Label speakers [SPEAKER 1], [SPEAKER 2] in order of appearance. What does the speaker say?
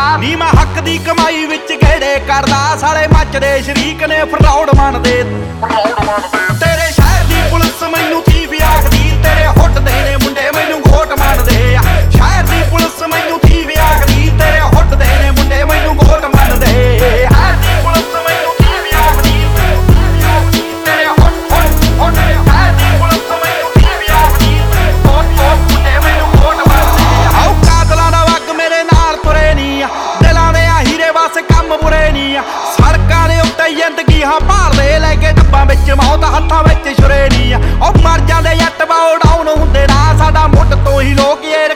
[SPEAKER 1] ਨੀ ਮੈਂ ਹੱਕ ਦੀ ਕਮਾਈ ਵਿੱਚ ਗੇੜੇ ਕਰਦਾ, ਸਾਲੇ ਮੱਚਦੇ ਸ਼ਰੀਕ ਨੇ ਫਰੌਡ ਮੰਨਦੇ। ਤੇਰੇ ਸ਼ਹਿਰ ਦੀ ਪੁਲਿਸ ਮੈਨੂੰ ਥੀਵ ਆਖਦੀ, ਤੇਰੇ ਹੁੱਟਦੇ ਨੇ ਮੁੰਡੇ ਮੈਨੂੰ ਘੋਟ ਮੰਨਦੇ ਆ। ਸ਼ਹਿਰ ਦੀ ਪੁਲਿਸ ਮੈਨੂੰ ਥੀਵ ਆਖਦੀ, ਤੇਰੇ ਹੁੱਟਦੇ ਨੇ ਮੁੰਡੇ ਮੈਨੂੰ ਘੋਟ ਮੰਨਦੇ। ਸ਼ਹਿਰ ਦੀ ਪੁਲਿਸ ਮੈਨੂੰ ਥੀਵ ਆਖਦੀ, ਤੇਰੇ ਹੁੱਟ ਸ਼ਹਿਰ ਦੀ ਪੁਲਿਸ ਮੈਨੂੰ ਥੀਵ ਆਖਦੀ, ਮੁੰਡੇ ਮੈਨੂੰ ਘੋਟ ਮੰਨਦੇ ਆ। ਆਓ ਕਾਤਲਾਂ ਦਾ ਵਗ ਮੇਰੇ ਨਾਲ ਤੁਰੇ ਨੀ ਆ, ਦਿਲਾਂ ਦੇ ਆ ਹੀਰੇ ਬਸ ਕੰਮ ਬੁਰੇ ਨੀ ਆ। ਸੜਕਾਂ ਦੇ ਉੱਤੇ ਜ਼ਿੰਦਗੀ ਹਾਂ ਭਾਲਦੇ, ਲੈ ਕੇ ਡੱਬਾਂ ਵਿੱਚ ਮੌਤ ਹੱਥਾਂ ਵਿੱਚ ਛੁਰੇ ਨੀ ਆ। ਉਹ ਮਰ ਜਾਂਦੇ ਜੱਟ ਬਾਉ ਡਾਊਨ ਹੁੰਦੇ ਨਾ, ਸਾਡਾ ਮੁੱਢ ਤੋਂ ਹੀ ਲੋਕ